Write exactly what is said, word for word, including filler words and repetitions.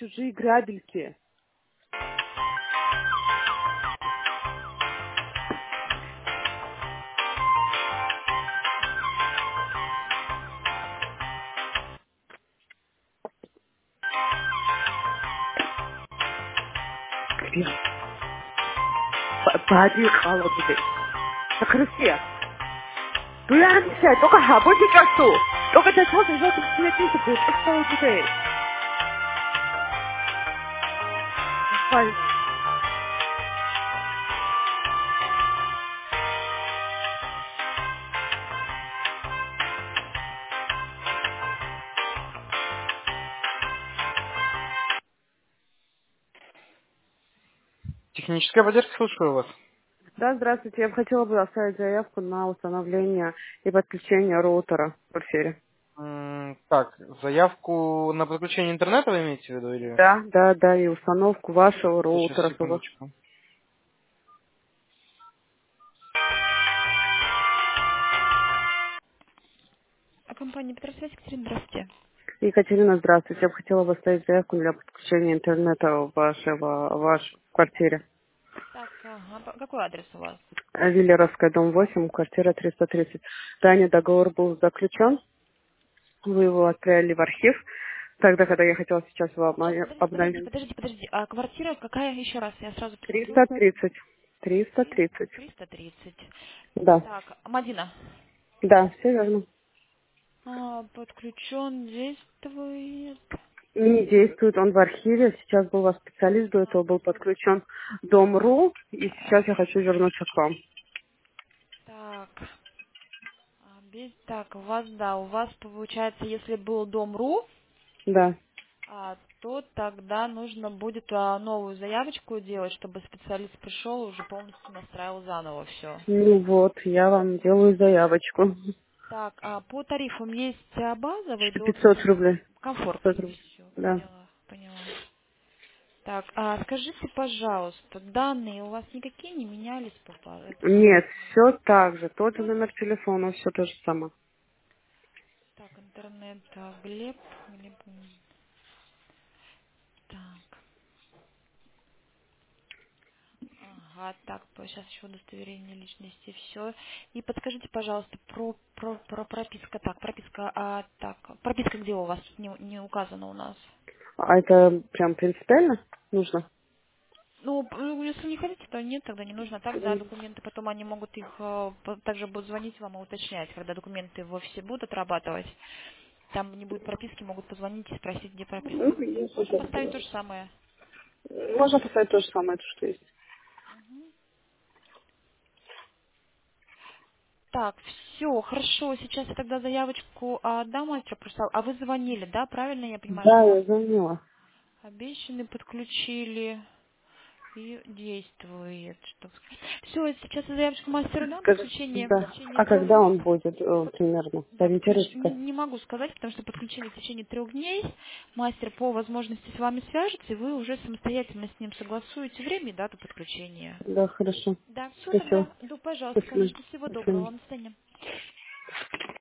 чужие грабельки. Бади холодный. Так красиво. Ну я не знаю, только работе часу. Только для того, чтобы это светиться будет. Холодный. Пальцы. Техническая поддержка, слушаю вас. Да, здравствуйте. Я бы хотела бы оставить заявку на установление и подключение роутера в квартире. М, Так, заявку на подключение интернета вы имеете в виду или... Да, да, да, и установку вашего Сейчас, роутера. Чтобы... секундочку. А компания Петросвязь, Екатерина, здравствуйте. Екатерина, здравствуйте. Я бы хотела бы оставить заявку для подключения интернета в вашего, в вашей квартире. Так, ага, по- какой адрес у вас? Виллеровская, дом восемь, квартира триста тридцать. Ранее договор был заключен, вы его отправили в архив, тогда, когда я хотела сейчас его Нет, обна- подождите, подождите, обновить. подождите, подождите. А квартира какая еще раз? Я сразу посмотрю. триста тридцать. триста Три- тридцать. триста тридцать. Да. Так, Мадина. Да, все верно. А, подключен, действует. Не действует он в архиве. Сейчас был у вас специалист, до этого был подключен Дом.ру, и сейчас я хочу вернуться к вам. Так, а, без- так, у вас, да, у вас получается, если был Дом.ру, Да. а, то тогда нужно будет а, новую заявочку делать, чтобы специалист пришел и уже полностью настраивал заново все. Ну вот, я вам делаю заявочку. Так, а по тарифам есть а, базовый до пятьсот рублей. пятьсот комфортный. рублей. Все, Да. поняла, поняла. Так, а скажите, пожалуйста, данные у вас никакие не менялись по па- это Нет, самое? все так же. Тот же Всё? номер телефона, все то же самое. Так, интернет, а, Глеб, Глеб, м, так, ага, так, сейчас еще удостоверение личности, все. И подскажите, пожалуйста, про, про, про прописка, так, прописка, а, так, прописка где у вас, не, не указана у нас? А это прям принципиально нужно? Ну, п- ну, если не хотите, то нет, тогда не нужно. Так, да, М, документы, потом они могут их, э, по- также будут звонить вам и уточнять, когда документы в офисе будут отрабатывать. Там не будет прописки, могут позвонить и спросить, где прописка. Ну, если Можем так, поставить да. то же самое. Можно поставить то же самое, то, что есть. Так, все, хорошо, сейчас я тогда заявочку отдам мастеру, просто, а вы звонили, да, правильно я понимаю, Да, что вас я звонила. обещаны, подключили и действует. Все, сейчас я заявочку мастеру дам, Скажи, подключение в да. течение А трех когда дней. он будет э, примерно? Да, подключ- не, Сориентируйте-ка. не могу сказать, потому что подключение в течение трех дней. Мастер по возможности с вами свяжется, и вы уже самостоятельно с ним согласуете время и дату подключения. Да, хорошо. Да, все Спасибо. тогда. Да, пожалуйста, Спасибо. конечно. Всего До доброго свидания. вам. До свидания.